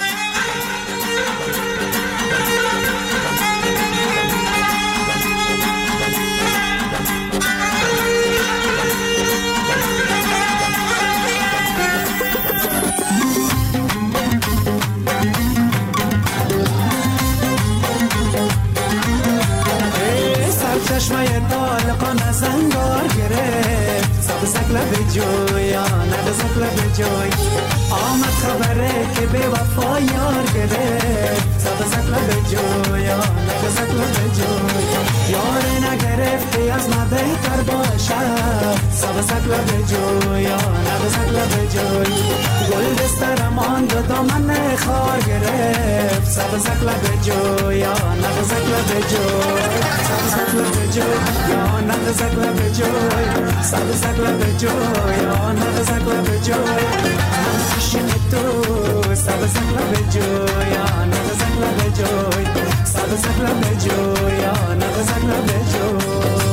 F: چشمه طالقان از انگار گرفت، سبزک
K: لب جویا نغزک لب جوی آمد خبره که به وفا یار گرفت سبزک لب جویا نغزک لب جوی یار نگرفتی از ما بهتر باشد سبزک لب جویا نغزک لب جوی گل دسترم آن دو دامن خار گرفت سبزک لب جویا نغزک لب جوی سبزک لب جوی یا نغزک لب جوی سبزک لب جوی یا نغزک لب جوی عاشق تو سبزک لب جوی یا نغزک لب جوی سبزک لب جوی یا نغزک لب جوی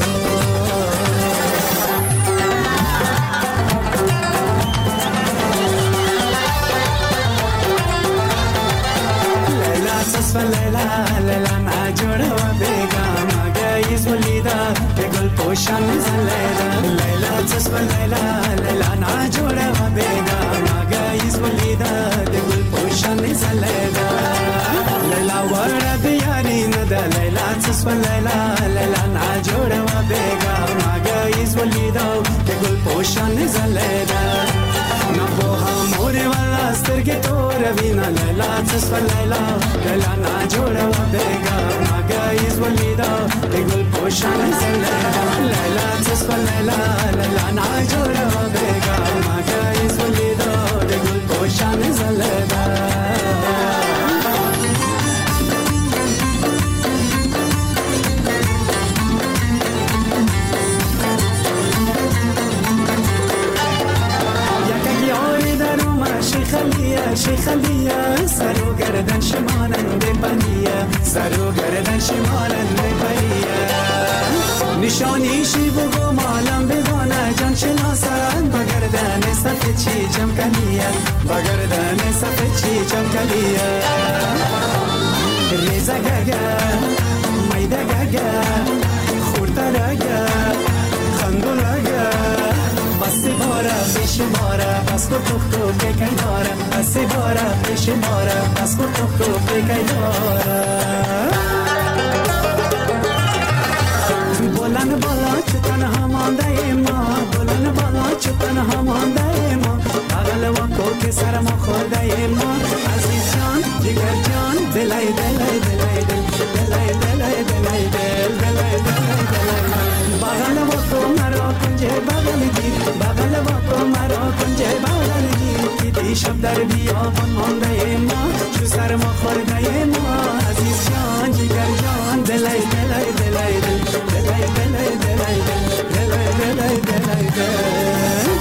K: لیلا لیلا نجوره و بیگم گیز ولیدا به گل پوشان زلیدا لیلا تصف لیلا لیلا نجوره و بیگم گیز ولیدا به گل پوشان زلیدا لیلا ورد یاری نده لیلا تصف لیلا لیلا نجوره و بیگم گیز ولیدا به گل پوشان زلیدا نبوها موری والا سترگی تو روینا لیلا تصف لیلا لیلا نجوره و بیگم گیز ولیدا به گل پوشان زلیدا لیلا تصف لیلا لیلا نجوره و بیگم گیز ولیدا به گل پوشان زلیدا شیخلیه سرو گردن شمالنده پریه سرو گردن شمالنده پریه نشانی شیب و گمالم بگانه جان شناسن بگردن صفه چی جمکلیه بگردن صفه چی جمکلیه ریزه گگه میده گگه خورده لگه خندو لگه بسی باره پیش باره بس کو تو بکی داره بسی باره پیش باره بس کو تو بکی داره بلند بالا چه تنها مانده ما بلند بالا چه تنها مانده ما بغل و کوک سر ما خورده ما عزیز جان جگر جان دلای دلای دلای دلای دلای دلای دلای دلای بغل و تو مرا کنجه بغل گیر بغل و تو مرا کنجه بغل گیر که دیشب در بیابان مانده ما چو سر ما خورده ما عزیز جان جگر جان دلای دلای دلای دلای دلای دلای دلای دلای دلای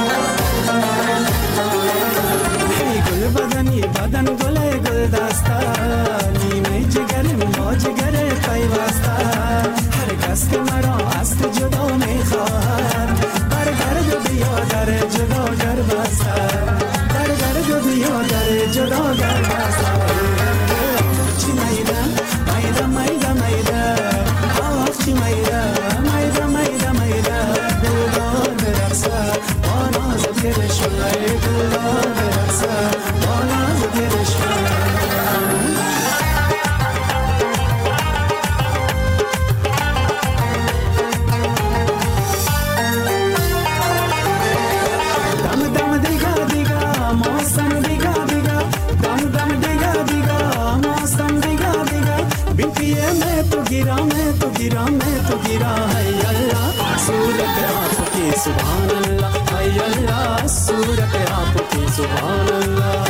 K: ای گل بدنی بدن گل گل دستا نیمه جگر ما جگر پیوستا هر کس که مرا از تو جدا میخواهد برگرد بیا در جدا گر بسته برگرد بیا در جدا گر بسته چی میده میده میده میده آخ چی میده میده میده میده دلدار برقصه با ناز و گرشوی دلدار برقصه با ناز و گرشوی सुभान अल्लाह हाय अल्लाह सूरत आपकी सुभान अल्लाह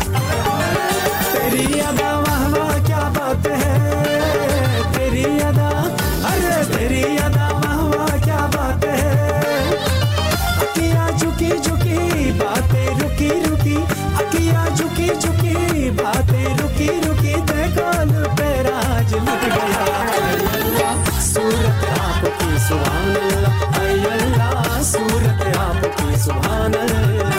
K: तेरी अदा वाह वाह क्या बात है तेरी अदा अरे तेरी अदा वाह वाह क्या बात है अकिया झुकी झुकी बातें रुकी रुकी अकिया झुकी झुकी बातें रुकी रुकी देखो पे राज लग गया सूरत आपकी सुभान अल्लाह हाय अल्लाह सूरत आपकी सुभान अल्लाह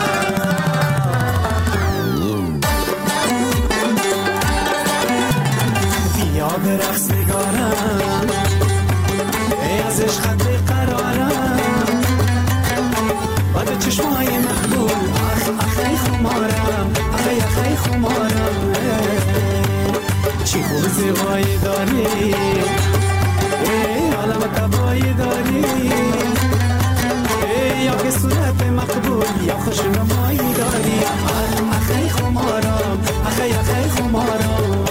K: بیا به رقص نگارم ای از عشقت قرارم بعد چشمای محبوب اخ اخی خمارم اخی اخی خمارم چی خوب زیبایی داری ای عالم تبایی داری ای یا که صورت مقبول یا خوشنمایی داری اخی خمارم اخی خمارم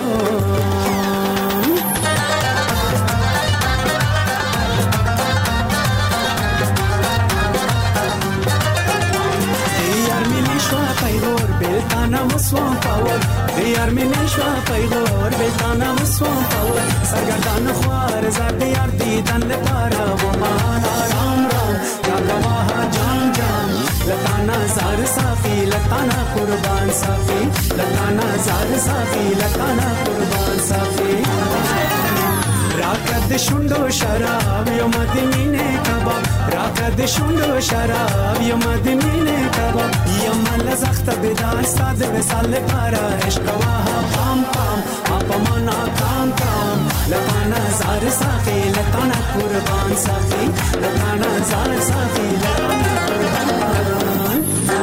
K: Swamp power, they are minishwa paygor, betana swamp power. Sargardan khwar zade yar didan le para, wo mana ram ram, ya gawah jam jam. Latana zar safi, latana qurban safi, latana zar safi, latana qurban safi. Rakad shundo sharab, yo madmine kabab. Rakad shundo sharab, yo madmine kabab. Yamal zakhta bedan stad besal para, ishqawaha pam pam, apamana kam kam. Latana zar safi, latana qurban safi, latana zar safi, latana qurban.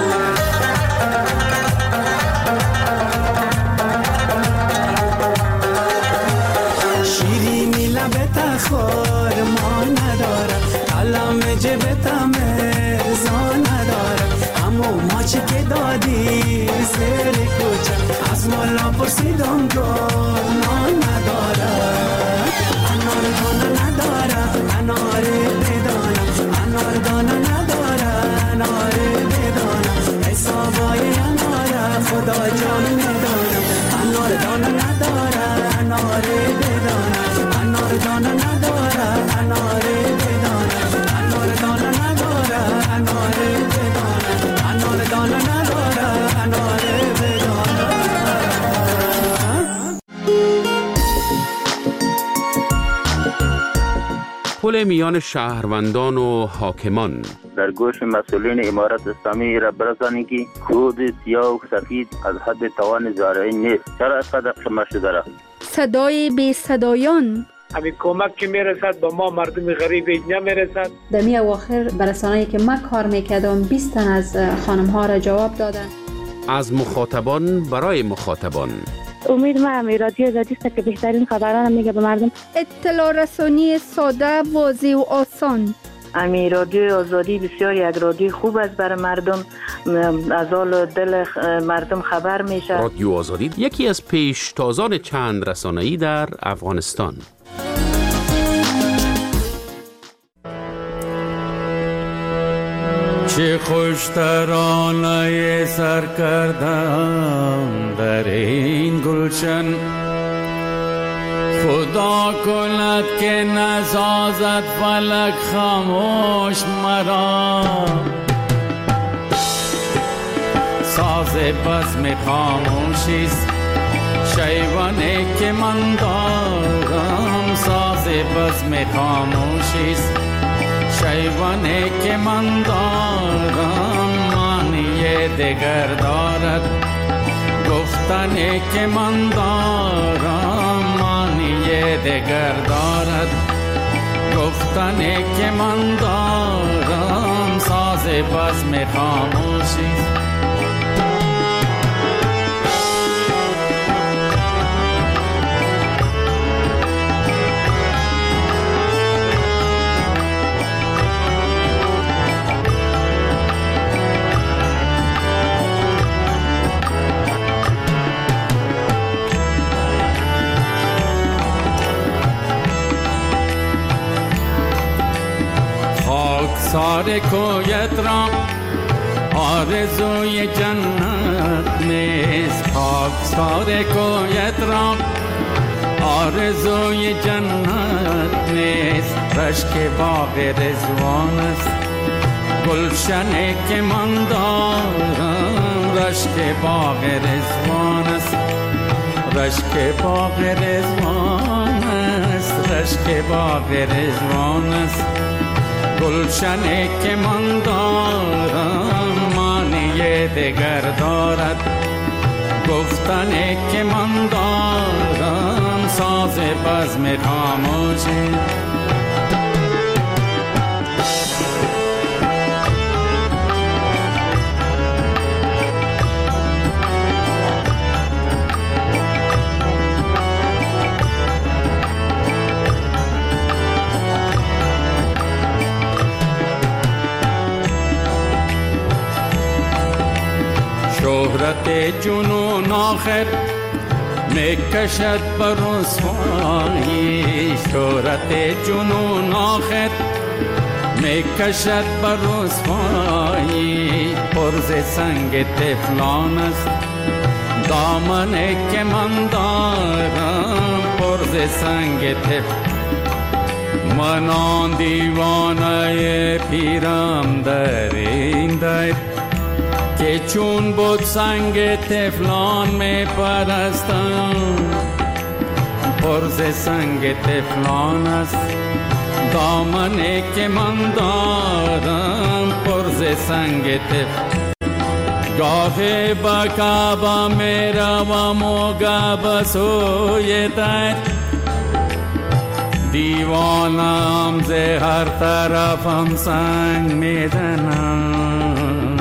K: شیرینی لبت خور ما نداره کلام جبت مرزا نداره همو ماچی که دادی سر کوچه از مولا پرسیدم گنا نداره انار دانه نداره انار بدانه انار دانه نداره انار بدانه حسابای اناره خدا جان نداره انار دانه نداره انار بدانه انار دانه نداره انار بدانه انار دانه نداره انار بدانه انار دانه نداره انار بدانه.
A: پل میان شهروندان و حاکمان.
L: در گوش مسئولین امارت اسلامی را برسانید که کود سیاه و سفید از حد توان زارعی نیست. چرا اینقدر شمار شده را؟
M: صدای بی صدایان.
N: همین کمک که میرسد به ما مردم غریب نمیرسد.
O: در می اواخر برسانه‌ای که من کار میکردم 20 تن از خانم ها را جواب دادن.
A: از مخاطبان برای مخاطبان.
P: امید ما رادیو آزادی است که بهترین خبران میگه به مردم.
M: اطلاع رسانی ساده، واضح و آسان.
P: رادیو آزادی بسیار یک رادیو خوب است برای مردم، از حال دل مردم خبر میشه.
A: رادیو آزادی یکی از پیشتازان چند رسانه‌ای در افغانستان.
Q: چه خوش ترانه سر کردم در این گلشن، خدا کند که نسازد فلک خاموش مرا. ساز بزم خاموشیست شیوانی که من دارم، ساز بزم خاموشیست شیوانی که من دارم. معنی دگر دارد گفتنی که من دارم، معنی دگر دارد گفتنی که من دارم. ساز بزم خاموشیست. سار کویت را آرزوی جنت نیست، خاک سار کویت را آرزوی جنت نیست. رشک باغ رضوان است گلشنی که من دارم، رشک باغ رضوان است، رشک باغ رضوان است، رشک باغ رضوان است. گلشنی که من دارم معنی دگر دارد گفتنی که من دارم. ساز بزم خاموشی شهرت جنون آخر میکشد بر رسوایی، شهرت جنون آخر میکشد بر رسوایی. پرز سنگ طفلان است دامنه که من دارم، پرز سنگ طفلان. من آن دیوانه پیرم در این در که چون بود سنگ طفلان می پرستم. پرز سنگ طفلان است دامنه که من دارم، پرز سنگ طفلان. گاهی با کعبه می روم و گاه سوی در، دیوانم ز هر طرفم سنگ می زنم.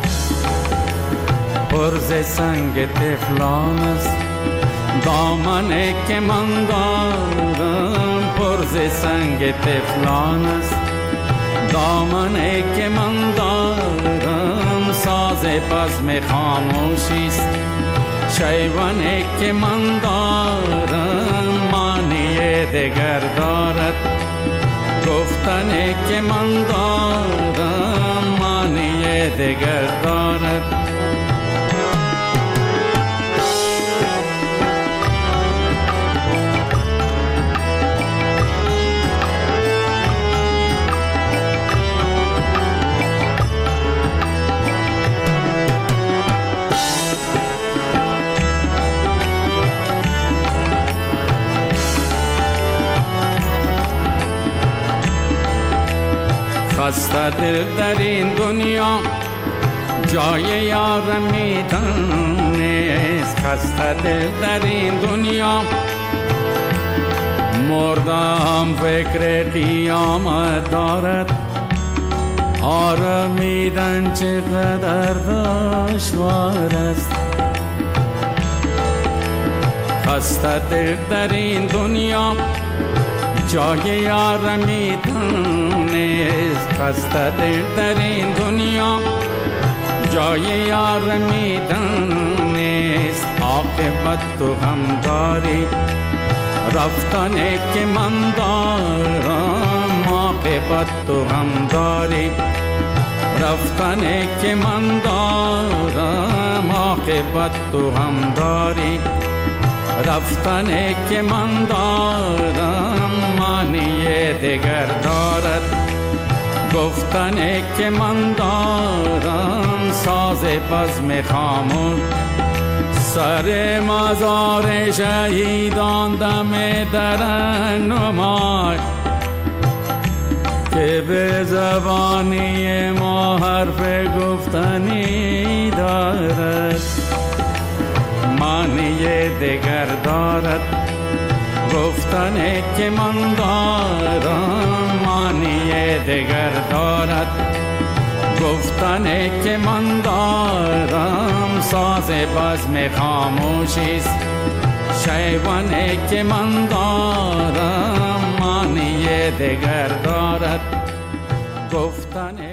Q: پرز سنگ طفلان است دامنه که من دارم، پرز سنگ طفلان است دامنه که من دارم. ساز بزم خاموشی است شیوانه که من دارم، معنی دگر دارد گفتنه که من دارم، معنی دگر دارد. خسته دل در این دنیا جای یار میدانست، خسته دل در این دنیا مردم فکر قیامت دارد. آرمیدن چقدر دشوار است، خسته دل در این دنیا جای یار میدانست، خسته دل در این دنیا جای یار میدانست. عاقبت تو هم داری رفتنه که من دارم، عاقبت تو هم داری رفتنه که من دارم، عاقبت تو هم داری رفتنه که من دارم، معنی دگر دارد گفتنه که من دارم. ساز بزم خاموش سر مزار شهیدان دم در نمای، که به زبانی ما حرف گفتنی دارد، معنی دگر دارد گفتنه که من دارم، معنی دگر دارد گفتنه که من دارم. ساز بزم خاموشی است شیوانه که من دارم، معنی دگر دارد گفتنه